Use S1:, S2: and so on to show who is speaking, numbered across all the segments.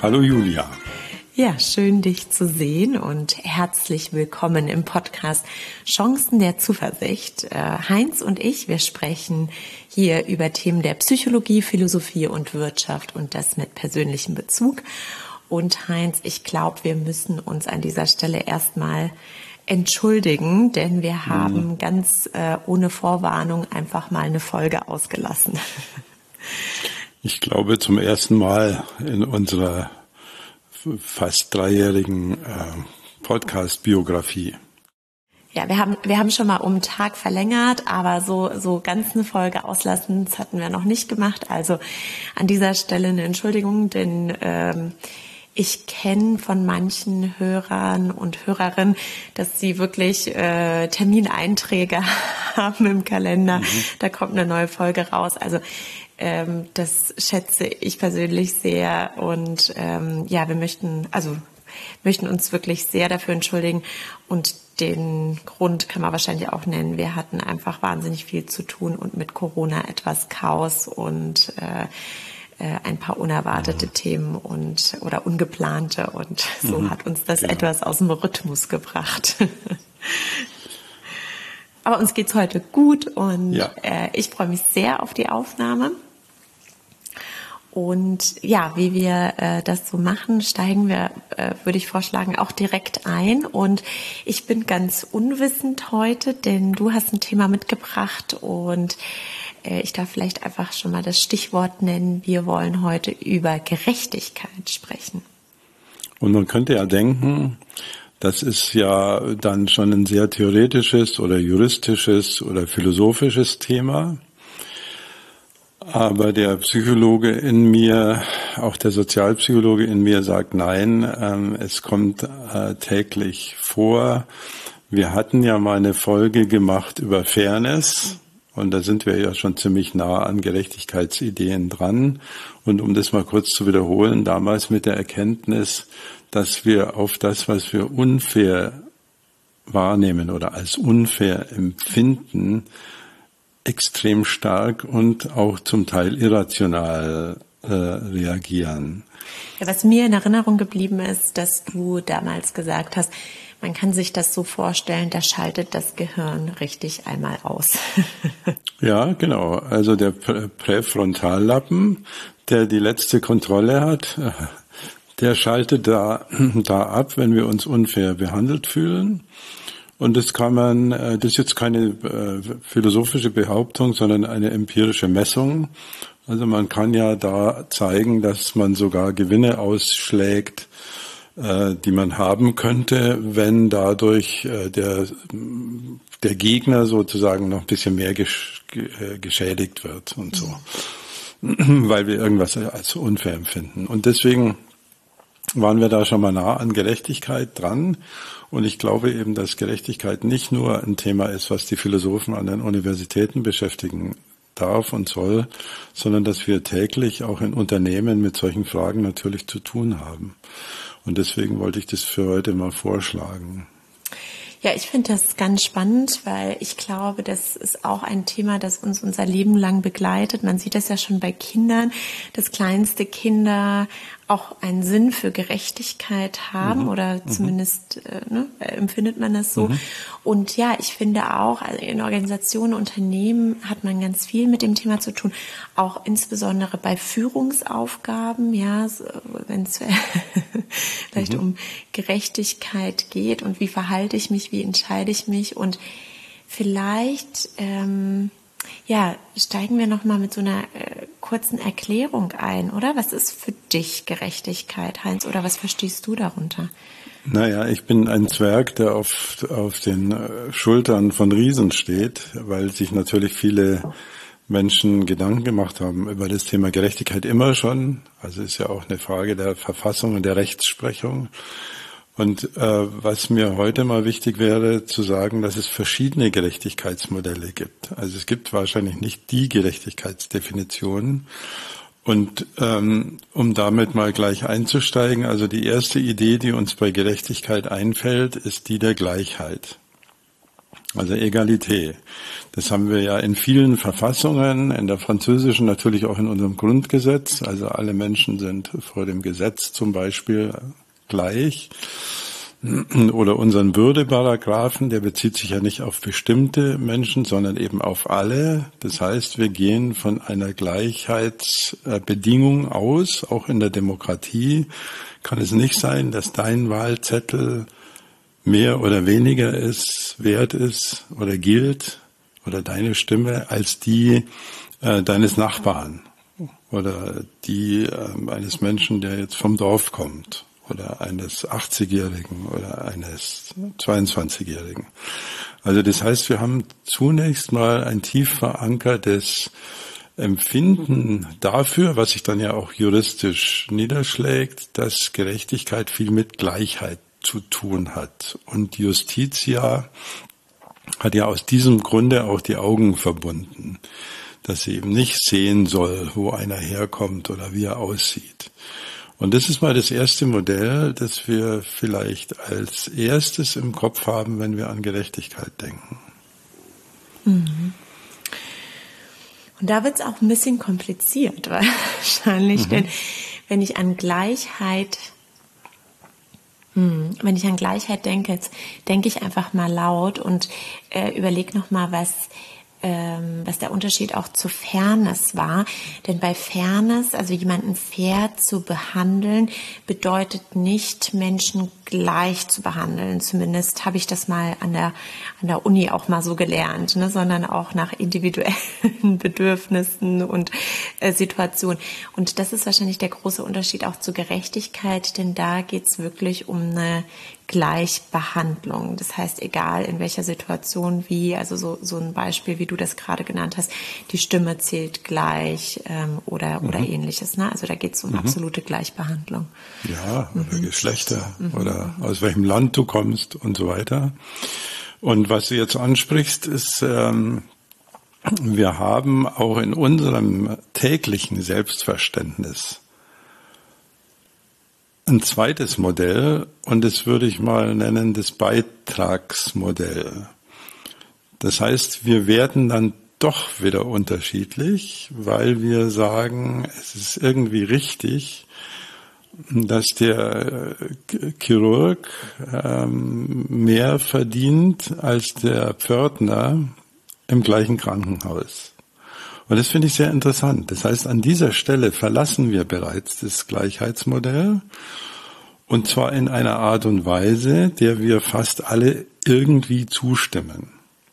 S1: Hallo Julia.
S2: Ja, schön dich zu sehen und herzlich willkommen im Podcast Chancen der Zuversicht. Heinz und ich, wir sprechen hier über Themen der Psychologie, Philosophie und Wirtschaft und das mit persönlichem Bezug. Und Heinz, ich glaube, wir müssen uns an dieser Stelle erstmal entschuldigen, denn wir haben ganz ohne Vorwarnung einfach mal eine Folge ausgelassen.
S1: Ich glaube zum ersten Mal in unserer fast dreijährigen Podcast-Biografie.
S2: Ja, wir haben schon mal um einen Tag verlängert, aber so ganz eine Folge auslassen, das hatten wir noch nicht gemacht. Also an dieser Stelle eine Entschuldigung, denn ich kenne von manchen Hörern und Hörerinnen, dass sie wirklich Termineinträge haben im Kalender. Da kommt eine neue Folge raus. Also das schätze ich persönlich sehr und ja, wir möchten uns wirklich sehr dafür entschuldigen und den Grund kann man wahrscheinlich auch nennen. Wir hatten einfach wahnsinnig viel zu tun und mit Corona etwas Chaos und ein paar unerwartete Themen oder ungeplante und so hat uns das etwas aus dem Rhythmus gebracht. Aber uns geht's heute gut und ich freue mich sehr auf die Aufnahme. Und ja, wie wir das so machen, steigen wir, würde ich vorschlagen, auch direkt ein. Und ich bin ganz unwissend heute, denn du hast ein Thema mitgebracht und ich darf vielleicht einfach schon mal das Stichwort nennen. Wir wollen heute über Gerechtigkeit sprechen.
S1: Und man könnte ja denken, das ist ja dann schon ein sehr theoretisches oder juristisches oder philosophisches Thema. Aber der Psychologe in mir, auch der Sozialpsychologe in mir sagt, nein, es kommt täglich vor. Wir hatten ja mal eine Folge gemacht über Fairness und da sind wir ja schon ziemlich nah an Gerechtigkeitsideen dran. Und um das mal kurz zu wiederholen, damals mit der Erkenntnis, dass wir auf das, was wir unfair wahrnehmen oder als unfair empfinden, extrem stark und auch zum Teil irrational reagieren.
S2: Ja, was mir in Erinnerung geblieben ist, dass du damals gesagt hast, man kann sich das so vorstellen, da schaltet das Gehirn richtig einmal aus.
S1: Ja, genau. Also der Präfrontallappen, der die letzte Kontrolle hat, der schaltet da ab, wenn wir uns unfair behandelt fühlen. Und das ist jetzt keine philosophische Behauptung, sondern eine empirische Messung. Also man kann ja da zeigen, dass man sogar Gewinne ausschlägt, die man haben könnte, wenn dadurch der Gegner sozusagen noch ein bisschen mehr geschädigt wird und so, weil wir irgendwas als unfair empfinden. Und deswegen waren wir da schon mal nah an Gerechtigkeit dran. Und ich glaube eben, dass Gerechtigkeit nicht nur ein Thema ist, was die Philosophen an den Universitäten beschäftigen darf und soll, sondern dass wir täglich auch in Unternehmen mit solchen Fragen natürlich zu tun haben. Und deswegen wollte ich das für heute mal vorschlagen.
S2: Ja, ich finde das ganz spannend, weil ich glaube, das ist auch ein Thema, das uns unser Leben lang begleitet. Man sieht das ja schon bei Kindern, dass kleinste Kinder auch einen Sinn für Gerechtigkeit haben oder zumindest empfindet man das so. Und ja, ich finde auch, also in Organisationen, Unternehmen hat man ganz viel mit dem Thema zu tun, auch insbesondere bei Führungsaufgaben, ja, wenn es vielleicht um Gerechtigkeit geht und wie verhalte ich mich, wie entscheide ich mich und vielleicht steigen wir nochmal mit so einer kurzen Erklärung ein, oder? Was ist für dich Gerechtigkeit, Heinz, oder was verstehst du darunter?
S1: Naja, ich bin ein Zwerg, der auf den Schultern von Riesen steht, weil sich natürlich viele Menschen Gedanken gemacht haben über das Thema Gerechtigkeit immer schon. Also ist ja auch eine Frage der Verfassung und der Rechtsprechung. Und was mir heute mal wichtig wäre, zu sagen, dass es verschiedene Gerechtigkeitsmodelle gibt. Also es gibt wahrscheinlich nicht die Gerechtigkeitsdefinition. Und um damit mal gleich einzusteigen, also die erste Idee, die uns bei Gerechtigkeit einfällt, ist die der Gleichheit. Also Egalité. Das haben wir ja in vielen Verfassungen, in der französischen natürlich auch in unserem Grundgesetz. Also alle Menschen sind vor dem Gesetz zum Beispiel gleich. Oder unseren Würdeparagraphen, der bezieht sich ja nicht auf bestimmte Menschen, sondern eben auf alle. Das heißt, wir gehen von einer Gleichheitsbedingung aus. Auch in der Demokratie kann es nicht sein, dass dein Wahlzettel mehr oder weniger wert ist oder gilt oder deine Stimme als die deines Nachbarn oder die eines Menschen, der jetzt vom Dorf kommt oder eines 80-Jährigen oder eines 22-Jährigen. Also das heißt, wir haben zunächst mal ein tief verankertes Empfinden dafür, was sich dann ja auch juristisch niederschlägt, dass Gerechtigkeit viel mit Gleichheit zu tun hat. Und Justitia hat ja aus diesem Grunde auch die Augen verbunden, dass sie eben nicht sehen soll, wo einer herkommt oder wie er aussieht. Und das ist mal das erste Modell, das wir vielleicht als erstes im Kopf haben, wenn wir an Gerechtigkeit denken.
S2: Mhm. Und da wird es auch ein bisschen kompliziert, wahrscheinlich, denn wenn ich an Gleichheit denke, jetzt denke ich einfach mal laut und überlege nochmal, was der Unterschied auch zu Fairness war. Denn bei Fairness, also jemanden fair zu behandeln, bedeutet nicht, Menschen gleich zu behandeln. Zumindest habe ich das mal an der Uni auch mal so gelernt, ne? Sondern auch nach individuellen Bedürfnissen und Situationen. Und das ist wahrscheinlich der große Unterschied auch zu Gerechtigkeit, denn da geht es wirklich um eine Gleichbehandlung. Das heißt, egal in welcher Situation wie, also so ein Beispiel, wie du das gerade genannt hast, die Stimme zählt gleich oder Ähnliches. Ne? Also da geht es um absolute Gleichbehandlung.
S1: Ja, oder Geschlechter oder aus welchem Land du kommst und so weiter. Und was du jetzt ansprichst, ist, wir haben auch in unserem täglichen Selbstverständnis ein zweites Modell, und das würde ich mal nennen das Beitragsmodell. Das heißt, wir werden dann doch wieder unterschiedlich, weil wir sagen, es ist irgendwie richtig, dass der Chirurg mehr verdient als der Pförtner im gleichen Krankenhaus. Und das finde ich sehr interessant. Das heißt, an dieser Stelle verlassen wir bereits das Gleichheitsmodell, und zwar in einer Art und Weise, der wir fast alle irgendwie zustimmen.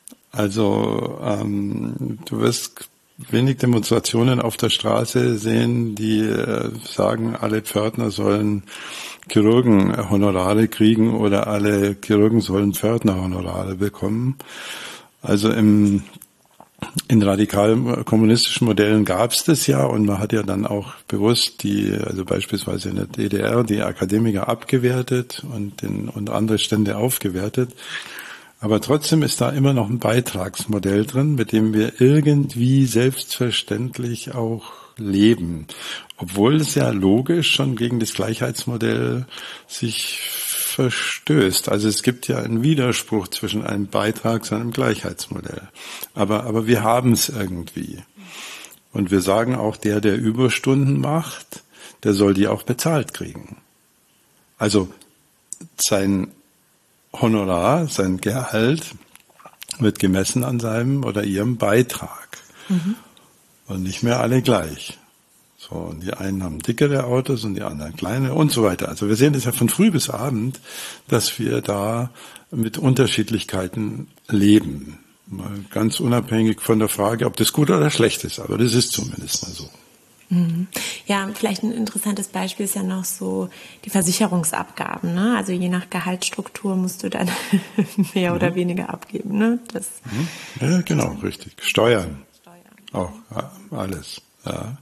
S1: Also du wirst wenig Demonstrationen auf der Straße sehen, die sagen, alle Pförtner sollen Chirurgenhonorare kriegen oder alle Chirurgen sollen Pförtnerhonorare bekommen. Also in radikalen kommunistischen Modellen gab es das ja, und man hat ja dann auch bewusst also beispielsweise in der DDR die Akademiker abgewertet und andere Stände aufgewertet. Aber trotzdem ist da immer noch ein Beitragsmodell drin, mit dem wir irgendwie selbstverständlich auch leben. Obwohl es ja logisch schon gegen das Gleichheitsmodell sich verstößt. Also es gibt ja einen Widerspruch zwischen einem Beitrags- und einem Gleichheitsmodell. Aber wir haben es irgendwie. Und wir sagen auch, der Überstunden macht, der soll die auch bezahlt kriegen. Also sein Honorar, sein Gehalt wird gemessen an seinem oder ihrem Beitrag. Und nicht mehr alle gleich. So, und die einen haben dickere Autos und die anderen kleine und so weiter. Also wir sehen das ja von früh bis abend, dass wir da mit Unterschiedlichkeiten leben. Mal ganz unabhängig von der Frage, ob das gut oder schlecht ist. Aber das ist zumindest mal so.
S2: Ja, vielleicht ein interessantes Beispiel ist ja noch so die Versicherungsabgaben. Ne? Also je nach Gehaltsstruktur musst du dann mehr oder weniger abgeben. Ne?
S1: Ja, genau, richtig. Steuern. Auch, ja, alles. Ja.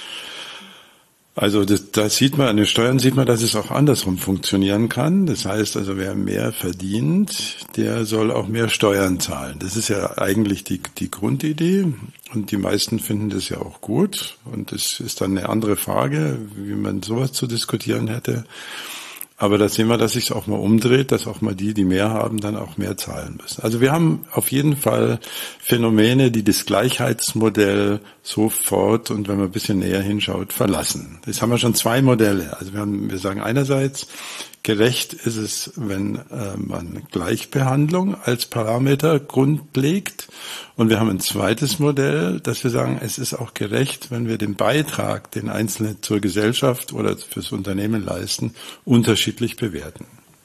S1: Also da sieht man, an den Steuern sieht man, dass es auch andersrum funktionieren kann. Das heißt also, wer mehr verdient, der soll auch mehr Steuern zahlen. Das ist ja eigentlich die Grundidee, und die meisten finden das ja auch gut. Und es ist dann eine andere Frage, wie man sowas zu diskutieren hätte. Aber da sehen wir, dass sich es auch mal umdreht, dass auch mal die mehr haben, dann auch mehr zahlen müssen. Also wir haben auf jeden Fall Phänomene, die das Gleichheitsmodell sofort und wenn man ein bisschen näher hinschaut, verlassen. Jetzt haben wir schon 2 Modelle. Also wir sagen einerseits, gerecht ist es, wenn man Gleichbehandlung als Parameter grundlegt. Und wir haben ein zweites Modell, dass wir sagen, es ist auch gerecht, wenn wir den Beitrag, den Einzelne zur Gesellschaft oder fürs Unternehmen leisten, unterschiedlich bewerten.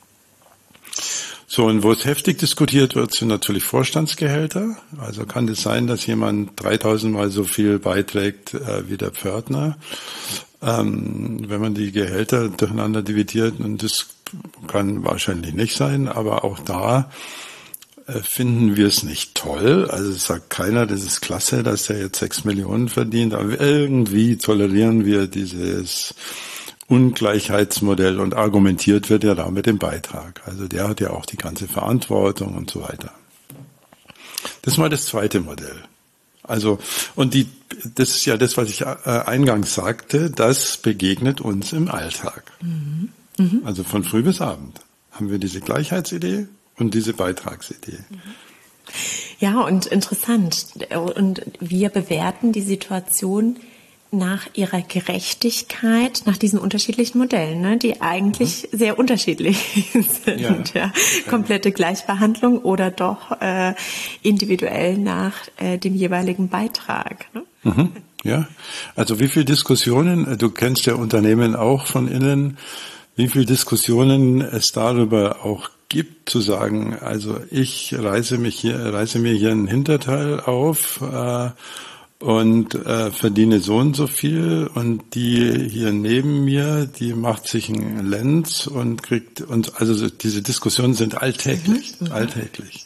S1: So, und wo es heftig diskutiert wird, sind natürlich Vorstandsgehälter. Also kann es sein, dass jemand 3000 Mal so viel beiträgt wie der Pförtner. Wenn man die Gehälter durcheinander dividiert, und das kann wahrscheinlich nicht sein, aber auch da finden wir es nicht toll. Also es sagt keiner, das ist klasse, dass er jetzt 6 Millionen verdient, aber irgendwie tolerieren wir dieses Ungleichheitsmodell und argumentiert wird ja da mit dem Beitrag. Also der hat ja auch die ganze Verantwortung und so weiter. Das ist mal das zweite Modell. Also, das ist ja das, was ich eingangs sagte, das begegnet uns im Alltag. Mhm. Mhm. Also von früh bis abend haben wir diese Gleichheitsidee und diese Beitragsidee.
S2: Ja, und interessant. Und wir bewerten die Situation nach ihrer Gerechtigkeit, nach diesen unterschiedlichen Modellen, ne, die eigentlich sehr unterschiedlich sind. Ja. Komplette Gleichbehandlung oder doch individuell nach dem jeweiligen Beitrag. Ne?
S1: Mhm. Ja, also wie viele Diskussionen, du kennst ja Unternehmen auch von innen, wie viele Diskussionen es darüber auch gibt, zu sagen, also ich reiße mir hier einen Hinterteil auf und verdiene so und so viel und die hier neben mir, die macht sich einen Lenz und kriegt, und also diese Diskussionen sind alltäglich, alltäglich.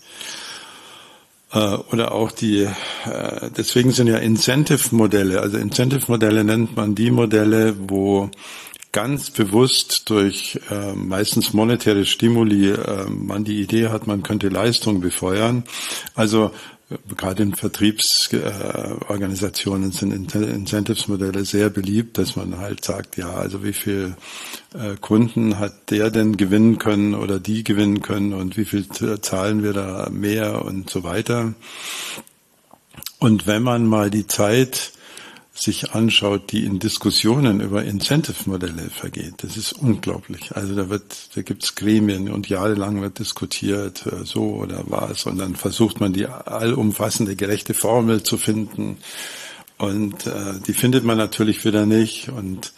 S1: Oder auch deswegen sind ja Incentive-Modelle, also Incentive-Modelle nennt man die Modelle, wo ganz bewusst durch meistens monetäre Stimuli man die Idee hat, man könnte Leistung befeuern. Also gerade in Vertriebsorganisationen sind Incentives-Modelle sehr beliebt, dass man halt sagt, ja, also wie viel Kunden hat der denn gewinnen können oder die gewinnen können und wie viel zahlen wir da mehr und so weiter. Und wenn man mal die Zeit sich anschaut, die in Diskussionen über Incentive-Modelle vergeht, das ist unglaublich. Also da gibt's Gremien und jahrelang wird diskutiert, so oder was, und dann versucht man die allumfassende gerechte Formel zu finden und die findet man natürlich wieder nicht.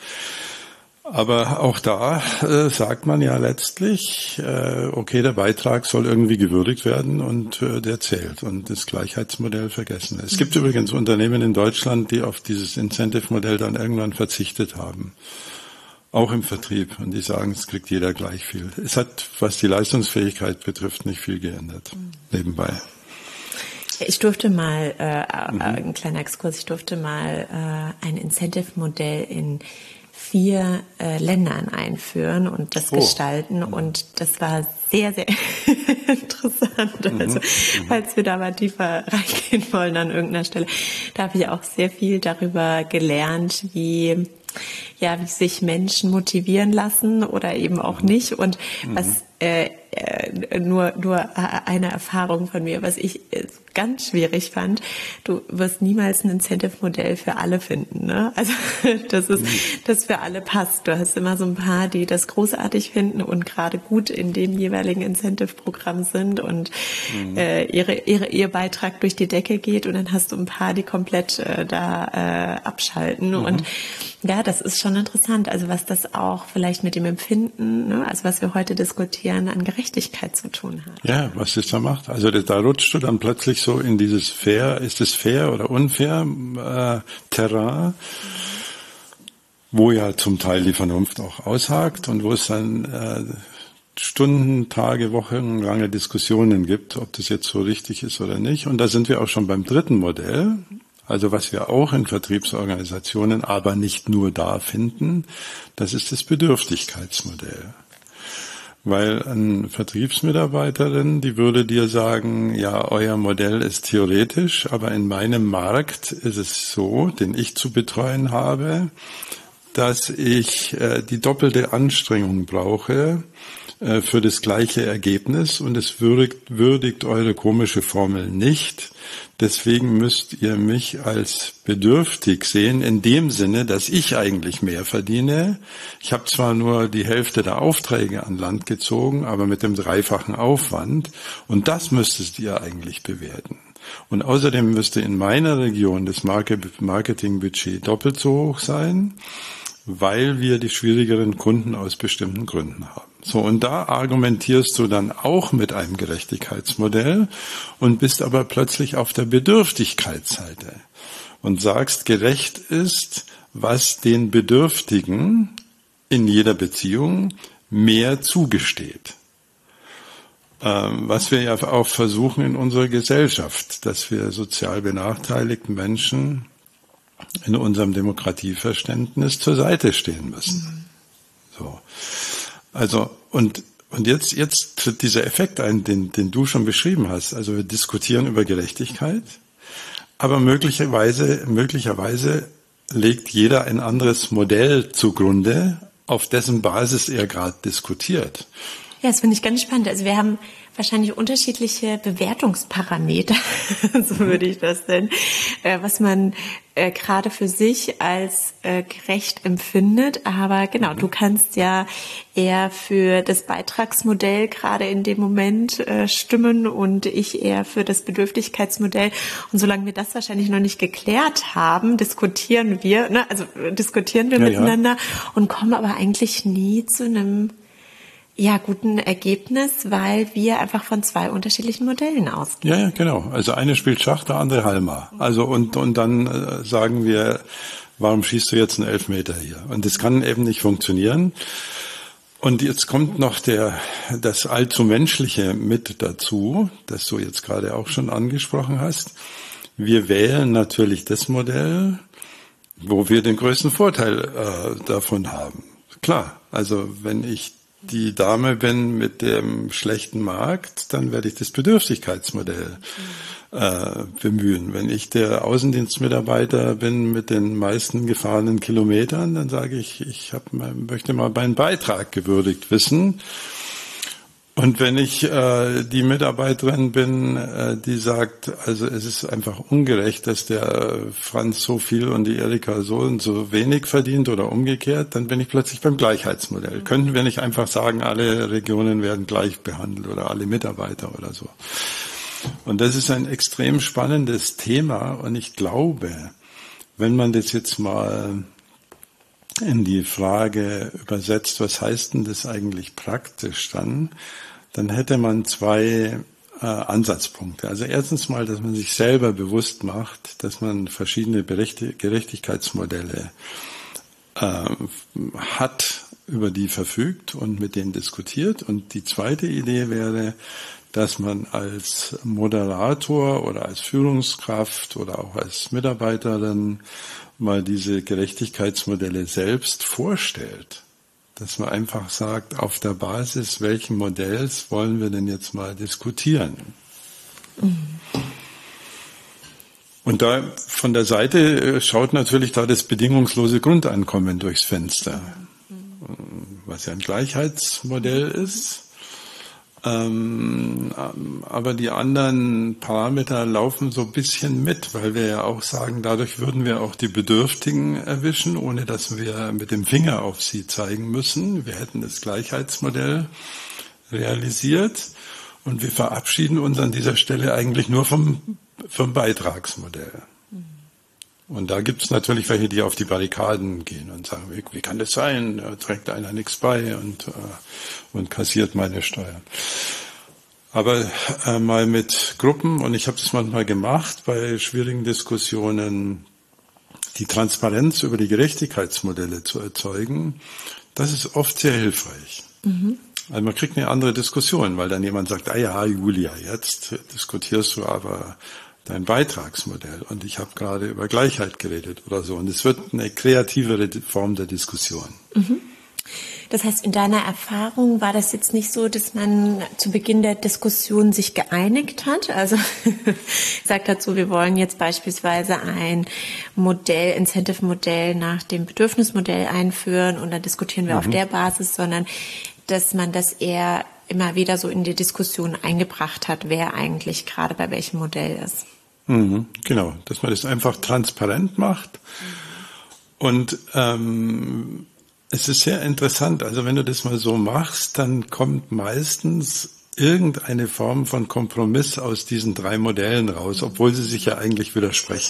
S1: Aber auch da sagt man ja letztlich, okay, der Beitrag soll irgendwie gewürdigt werden und der zählt und das Gleichheitsmodell vergessen. Es gibt übrigens Unternehmen in Deutschland, die auf dieses Incentive-Modell dann irgendwann verzichtet haben, auch im Vertrieb, und die sagen, es kriegt jeder gleich viel. Es hat, was die Leistungsfähigkeit betrifft, nicht viel geändert, nebenbei.
S2: Ich durfte mal, ein kleiner Exkurs, ich durfte mal ein Incentive-Modell in 4 Ländern einführen und das gestalten, und das war sehr, sehr interessant. Also, falls wir da mal tiefer reingehen wollen an irgendeiner Stelle, da habe ich auch sehr viel darüber gelernt, wie sich Menschen motivieren lassen oder eben auch nicht, und was nur eine Erfahrung von mir, was ich ganz schwierig fand: Du wirst niemals ein Incentive-Modell für alle finden, ne? Also das für alle passt. Du hast immer so ein paar, die das großartig finden und gerade gut in dem jeweiligen Incentive-Programm sind und ihr Beitrag durch die Decke geht, und dann hast du ein paar, die komplett abschalten. Und ja, das ist schon interessant, also was das auch vielleicht mit dem Empfinden, ne, also was wir heute diskutieren, an Gerechtigkeit zu tun hat.
S1: Ja, was das da macht. Also da rutscht du dann plötzlich so in dieses ist es fair oder unfair Terrain, wo ja zum Teil die Vernunft auch aushakt und wo es dann Stunden, Tage, Wochen lange Diskussionen gibt, ob das jetzt so richtig ist oder nicht. Und da sind wir auch schon beim dritten Modell. Also was wir auch in Vertriebsorganisationen, aber nicht nur da finden, das ist das Bedürftigkeitsmodell. Weil eine Vertriebsmitarbeiterin, die würde dir sagen, ja, euer Modell ist theoretisch, aber in meinem Markt ist es so, den ich zu betreuen habe, dass ich die doppelte Anstrengung brauche für das gleiche Ergebnis und es würdigt eure komische Formel nicht. Deswegen müsst ihr mich als bedürftig sehen, in dem Sinne, dass ich eigentlich mehr verdiene. Ich habe zwar nur die Hälfte der Aufträge an Land gezogen, aber mit dem dreifachen Aufwand. Und das müsstest ihr eigentlich bewerten. Und außerdem müsste in meiner Region das Marketingbudget doppelt so hoch sein, weil wir die schwierigeren Kunden aus bestimmten Gründen haben. So, und da argumentierst du dann auch mit einem Gerechtigkeitsmodell und bist aber plötzlich auf der Bedürftigkeitsseite und sagst, gerecht ist, was den Bedürftigen in jeder Beziehung mehr zugesteht. Was wir ja auch versuchen in unserer Gesellschaft, dass wir sozial benachteiligten Menschen in unserem Demokratieverständnis zur Seite stehen müssen. So. Also, und jetzt tritt dieser Effekt ein, den du schon beschrieben hast. Also wir diskutieren über Gerechtigkeit, aber möglicherweise legt jeder ein anderes Modell zugrunde, auf dessen Basis er gerade diskutiert.
S2: Ja, das finde ich ganz spannend. Also wir haben wahrscheinlich unterschiedliche Bewertungsparameter, so würde ich das nennen, was man gerade für sich als gerecht empfindet. Aber genau, du kannst ja eher für das Beitragsmodell gerade in dem Moment stimmen und ich eher für das Bedürftigkeitsmodell. Und solange wir das wahrscheinlich noch nicht geklärt haben, diskutieren wir miteinander und kommen aber eigentlich nie zu einem guten Ergebnis, weil wir einfach von zwei unterschiedlichen Modellen ausgehen.
S1: Ja, genau. Also eine spielt Schach, der andere Halma. Also und dann sagen wir, warum schießt du jetzt einen Elfmeter hier? Und das kann eben nicht funktionieren. Und jetzt kommt noch das allzu Menschliche mit dazu, das du jetzt gerade auch schon angesprochen hast. Wir wählen natürlich das Modell, wo wir den größten Vorteil davon haben. Klar, also wenn ich die Dame bin mit dem schlechten Markt, dann werde ich das Bedürftigkeitsmodell bemühen. Wenn ich der Außendienstmitarbeiter bin mit den meisten gefahrenen Kilometern, dann sage ich, möchte mal meinen Beitrag gewürdigt wissen. Und wenn ich die Mitarbeiterin bin, die sagt, also es ist einfach ungerecht, dass der Franz so viel und die Erika so und so wenig verdient oder umgekehrt, dann bin ich plötzlich beim Gleichheitsmodell. Könnten wir nicht einfach sagen, alle Regionen werden gleich behandelt oder alle Mitarbeiter oder so. Und das ist ein extrem spannendes Thema und ich glaube, wenn man das jetzt mal in die Frage übersetzt, was heißt denn das eigentlich praktisch dann hätte man zwei Ansatzpunkte. Also erstens mal, dass man sich selber bewusst macht, dass man verschiedene Gerechtigkeitsmodelle hat, über die verfügt und mit denen diskutiert. Und die zweite Idee wäre, dass man als Moderator oder als Führungskraft oder auch als Mitarbeiterin mal diese Gerechtigkeitsmodelle selbst vorstellt. Dass man einfach sagt, auf der Basis welchen Modells wollen wir denn jetzt mal diskutieren? Mhm. Und da von der Seite schaut natürlich da das bedingungslose Grundeinkommen durchs Fenster, was ja ein Gleichheitsmodell ist. Aber die anderen Parameter laufen so ein bisschen mit, weil wir ja auch sagen, dadurch würden wir auch die Bedürftigen erwischen, ohne dass wir mit dem Finger auf sie zeigen müssen. Wir hätten das Gleichheitsmodell realisiert und wir verabschieden uns an dieser Stelle eigentlich nur vom Beitragsmodell. Und da gibt es natürlich welche, die auf die Barrikaden gehen und sagen, wie kann das sein? Da trägt einer nichts bei und kassiert meine Steuern. Aber mal mit Gruppen, und ich habe das manchmal gemacht, bei schwierigen Diskussionen, die Transparenz über die Gerechtigkeitsmodelle zu erzeugen, das ist oft sehr hilfreich. Mhm. Also man kriegt eine andere Diskussion, weil dann jemand sagt, Julia, jetzt diskutierst du aber dein Beitragsmodell und ich habe gerade über Gleichheit geredet oder so. Und es wird eine kreativere Form der Diskussion. Mhm.
S2: Das heißt, in deiner Erfahrung war das jetzt nicht so, dass man zu Beginn der Diskussion sich geeinigt hat? Also sagt dazu, wir wollen jetzt beispielsweise ein Modell, Incentive-Modell nach dem Bedürfnismodell einführen und dann diskutieren wir auf der Basis, sondern dass man das eher immer wieder so in die Diskussion eingebracht hat, wer eigentlich gerade bei welchem Modell ist.
S1: Genau, dass man das einfach transparent macht. Und es ist sehr interessant, also wenn du das mal so machst, dann kommt meistens irgendeine Form von Kompromiss aus diesen 3 Modellen raus, obwohl sie sich ja eigentlich widersprechen.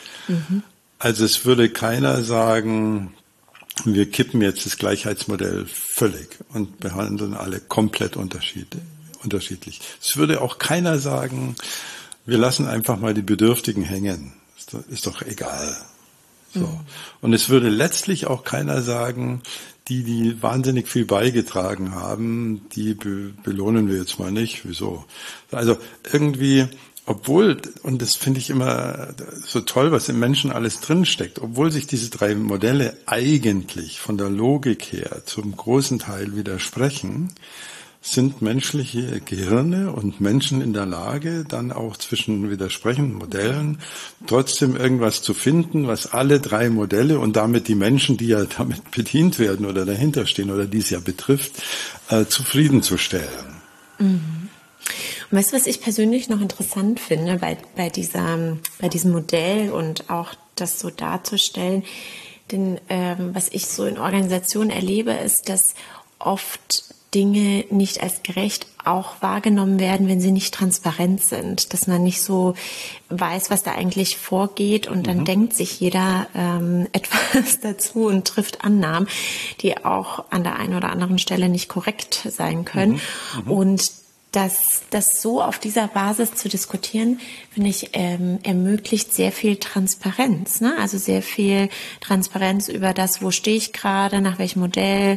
S1: Also es würde keiner sagen, wir kippen jetzt das Gleichheitsmodell völlig und behandeln alle komplett unterschiedlich. Es würde auch keiner sagen, wir lassen einfach mal die Bedürftigen hängen, ist doch egal. So. Und es würde letztlich auch keiner sagen, die wahnsinnig viel beigetragen haben, die belohnen wir jetzt mal nicht. Wieso? Also irgendwie, obwohl, und das finde ich immer so toll, was im Menschen alles drinsteckt, obwohl sich diese 3 Modelle eigentlich von der Logik her zum großen Teil widersprechen, sind menschliche Gehirne und Menschen in der Lage, dann auch zwischen widersprechenden Modellen trotzdem irgendwas zu finden, was alle 3 Modelle und damit die Menschen, die ja damit bedient werden oder dahinter stehen oder die es ja betrifft, zufriedenzustellen.
S2: Und weißt du, was ich persönlich noch interessant finde bei diesem Modell und auch das so darzustellen? Denn was ich so in Organisationen erlebe, ist, dass oft Dinge nicht als gerecht auch wahrgenommen werden, wenn sie nicht transparent sind, dass man nicht so weiß, was da eigentlich vorgeht und dann denkt sich jeder etwas dazu und trifft Annahmen, die auch an der einen oder anderen Stelle nicht korrekt sein können. Und das so auf dieser Basis zu diskutieren, finde ich, ermöglicht sehr viel Transparenz, ne? Also sehr viel Transparenz über das, wo stehe ich gerade, nach welchem Modell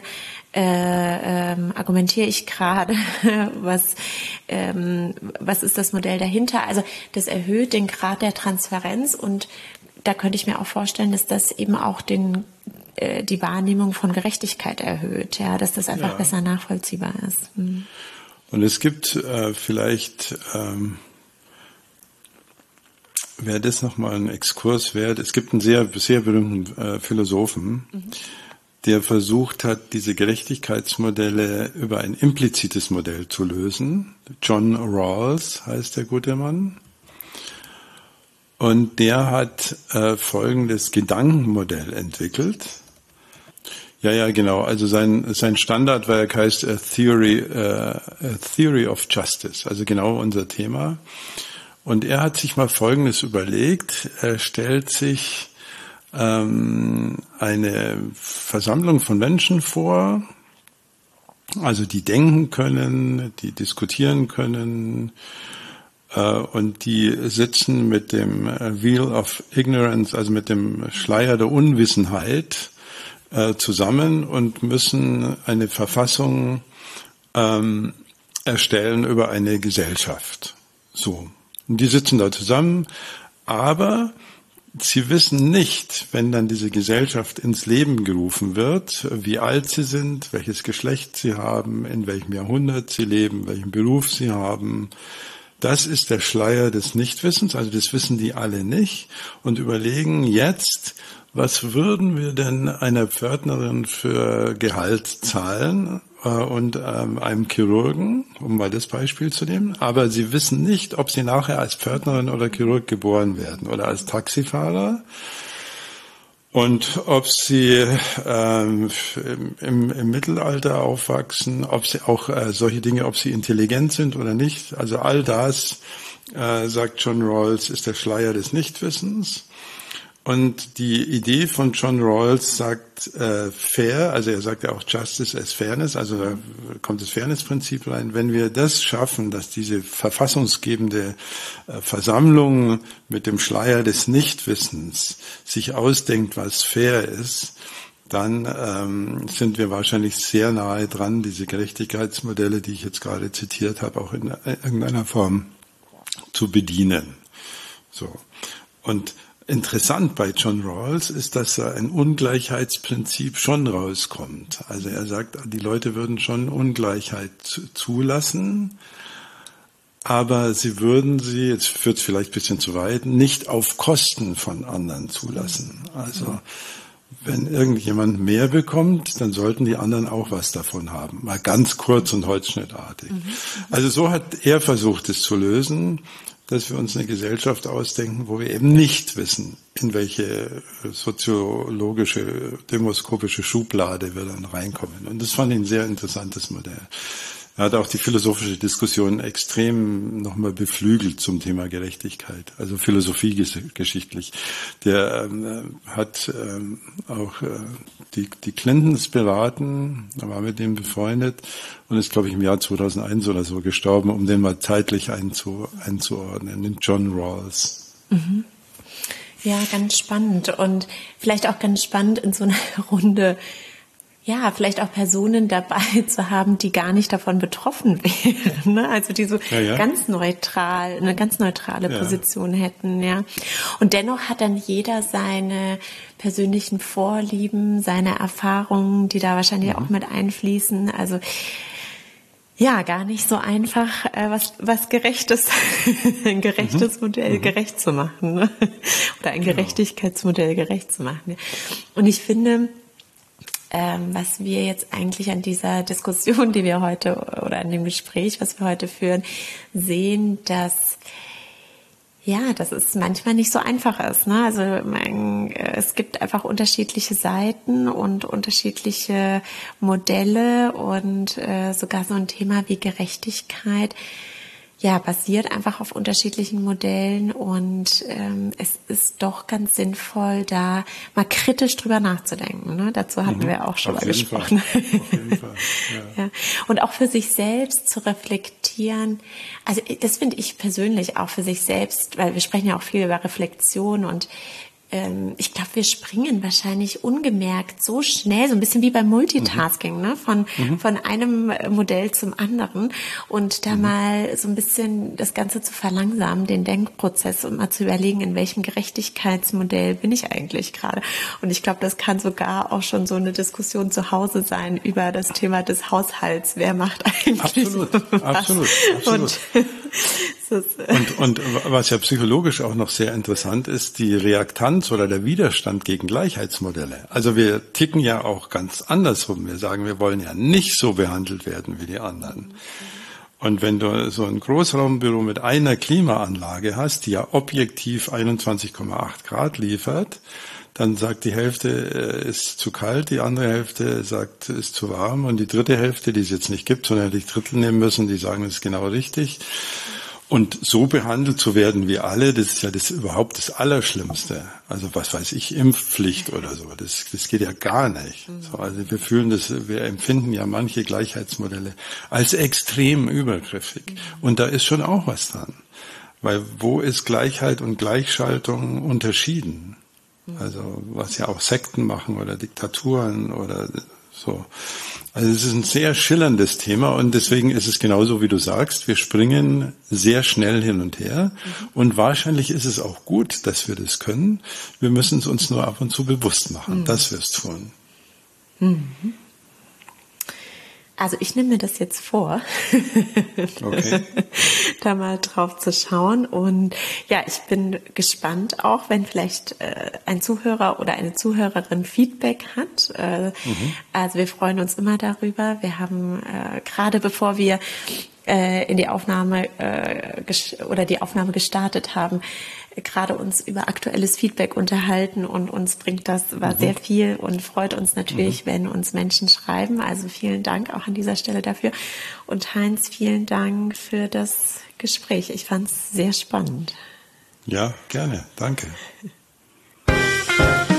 S2: argumentiere ich gerade, was ist das Modell dahinter? Also das erhöht den Grad der Transparenz und da könnte ich mir auch vorstellen, dass das eben auch die Wahrnehmung von Gerechtigkeit erhöht, ja, dass das einfach besser nachvollziehbar ist.
S1: Und es gibt vielleicht, wäre das nochmal ein Exkurs wert, es gibt einen sehr, sehr berühmten Philosophen, der versucht hat, diese Gerechtigkeitsmodelle über ein implizites Modell zu lösen. John Rawls heißt der gute Mann. Und der hat folgendes Gedankenmodell entwickelt. Ja, genau. Also sein Standardwerk heißt A Theory of Justice, also genau unser Thema. Und er hat sich mal Folgendes überlegt. Er stellt sich eine Versammlung von Menschen vor, also die denken können, die diskutieren können, und die sitzen mit dem Veil of Ignorance, also mit dem Schleier der Unwissenheit, zusammen und müssen eine Verfassung erstellen über eine Gesellschaft. So. Und die sitzen da zusammen, aber sie wissen nicht, wenn dann diese Gesellschaft ins Leben gerufen wird, wie alt sie sind, welches Geschlecht sie haben, in welchem Jahrhundert sie leben, welchen Beruf sie haben. Das ist der Schleier des Nichtwissens, also das wissen die alle nicht und überlegen jetzt, was würden wir denn einer Pförtnerin für Gehalt zahlen und einem Chirurgen, um mal das Beispiel zu nehmen. Aber sie wissen nicht, ob sie nachher als Pförtnerin oder Chirurg geboren werden oder als Taxifahrer. Und ob sie im Mittelalter aufwachsen, ob sie auch solche Dinge, ob sie intelligent sind oder nicht. Also all das, sagt John Rawls, ist der Schleier des Nichtwissens. Und die Idee von John Rawls sagt fair, also er sagt ja auch Justice as Fairness, also da kommt das Fairness-Prinzip rein. Wenn wir das schaffen, dass diese verfassungsgebende Versammlung mit dem Schleier des Nichtwissens sich ausdenkt, was fair ist, dann sind wir wahrscheinlich sehr nahe dran, diese Gerechtigkeitsmodelle, die ich jetzt gerade zitiert habe, auch in irgendeiner Form zu bedienen. So. Und Interessant bei John Rawls ist, dass da ein Ungleichheitsprinzip schon rauskommt. Also er sagt, die Leute würden schon Ungleichheit zulassen, aber sie würden sie, jetzt führt es vielleicht ein bisschen zu weit, nicht auf Kosten von anderen zulassen. Also wenn irgendjemand mehr bekommt, dann sollten die anderen auch was davon haben. Mal ganz kurz und holzschnittartig. Also so hat er versucht, es zu lösen, dass wir uns eine Gesellschaft ausdenken, wo wir eben nicht wissen, in welche soziologische, demoskopische Schublade wir dann reinkommen. Und das fand ich ein sehr interessantes Modell. Er hat auch die philosophische Diskussion extrem nochmal beflügelt zum Thema Gerechtigkeit, also philosophiegeschichtlich. Der hat auch die Clintons beraten, er war mit denen befreundet und ist, glaube ich, im Jahr 2001 oder so gestorben, um den mal zeitlich einzuordnen, den John Rawls.
S2: Mhm. Ja, ganz spannend und vielleicht auch ganz spannend in so einer Runde, ja, vielleicht auch Personen dabei zu haben, die gar nicht davon betroffen wären, ne? Also die so ganz neutral, eine ganz neutrale Position hätten, ja. Und dennoch hat dann jeder seine persönlichen Vorlieben, seine Erfahrungen, die da wahrscheinlich auch mit einfließen. Also ja, gar nicht so einfach, was Gerechtes, ein gerechtes Modell gerecht zu machen, ne? Oder ein Gerechtigkeitsmodell gerecht zu machen. Und ich finde, was wir jetzt eigentlich an dieser Diskussion, die wir heute, oder an dem Gespräch, was wir heute führen, sehen, dass es manchmal nicht so einfach ist, ne? Also es gibt einfach unterschiedliche Seiten und unterschiedliche Modelle und sogar so ein Thema wie Gerechtigkeit basiert einfach auf unterschiedlichen Modellen und es ist doch ganz sinnvoll, da mal kritisch drüber nachzudenken. Ne? Dazu hatten wir auch schon mal gesprochen.
S1: Auf jeden Fall. Ja.
S2: Und auch für sich selbst zu reflektieren. Also das finde ich persönlich auch für sich selbst, weil wir sprechen ja auch viel über Reflexion und ich glaube, wir springen wahrscheinlich ungemerkt so schnell, so ein bisschen wie beim Multitasking, ne? Von einem Modell zum anderen und da mal so ein bisschen das Ganze zu verlangsamen, den Denkprozess und mal zu überlegen, in welchem Gerechtigkeitsmodell bin ich eigentlich gerade. Und ich glaube, das kann sogar auch schon so eine Diskussion zu Hause sein über das Thema des Haushalts. Wer macht eigentlich
S1: Absolut. Und was ja psychologisch auch noch sehr interessant ist, die Reaktanz oder der Widerstand gegen Gleichheitsmodelle. Also wir ticken ja auch ganz andersrum. Wir sagen, wir wollen ja nicht so behandelt werden wie die anderen. Und wenn du so ein Großraumbüro mit einer Klimaanlage hast, die ja objektiv 21,8 Grad liefert, dann sagt die Hälfte, ist zu kalt, die andere Hälfte sagt, ist zu warm und die dritte Hälfte, die es jetzt nicht gibt, sondern die Drittel nehmen müssen, die sagen, das ist genau richtig. Und so behandelt zu werden wie alle, das ist ja überhaupt das Allerschlimmste. Also was weiß ich, Impfpflicht oder so, das geht ja gar nicht. So, also wir empfinden ja manche Gleichheitsmodelle als extrem übergriffig. Und da ist schon auch was dran. Weil wo ist Gleichheit und Gleichschaltung unterschieden? Also was ja auch Sekten machen oder Diktaturen oder so. Also es ist ein sehr schillerndes Thema und deswegen ist es genauso, wie du sagst, wir springen sehr schnell hin und her und wahrscheinlich ist es auch gut, dass wir das können. Wir müssen es uns nur ab und zu bewusst machen, dass wir es tun.
S2: Also ich nehme mir das jetzt vor,
S1: okay.
S2: Da mal drauf zu schauen. Und ja, ich bin gespannt auch, wenn vielleicht ein Zuhörer oder eine Zuhörerin Feedback hat. Also wir freuen uns immer darüber. Wir haben gerade bevor wir in die Aufnahme die Aufnahme gestartet haben, gerade uns über aktuelles Feedback unterhalten und uns bringt das sehr viel und freut uns natürlich, wenn uns Menschen schreiben. Also vielen Dank auch an dieser Stelle dafür. Und Heinz, vielen Dank für das Gespräch. Ich fand es sehr spannend.
S1: Ja, gerne. Danke.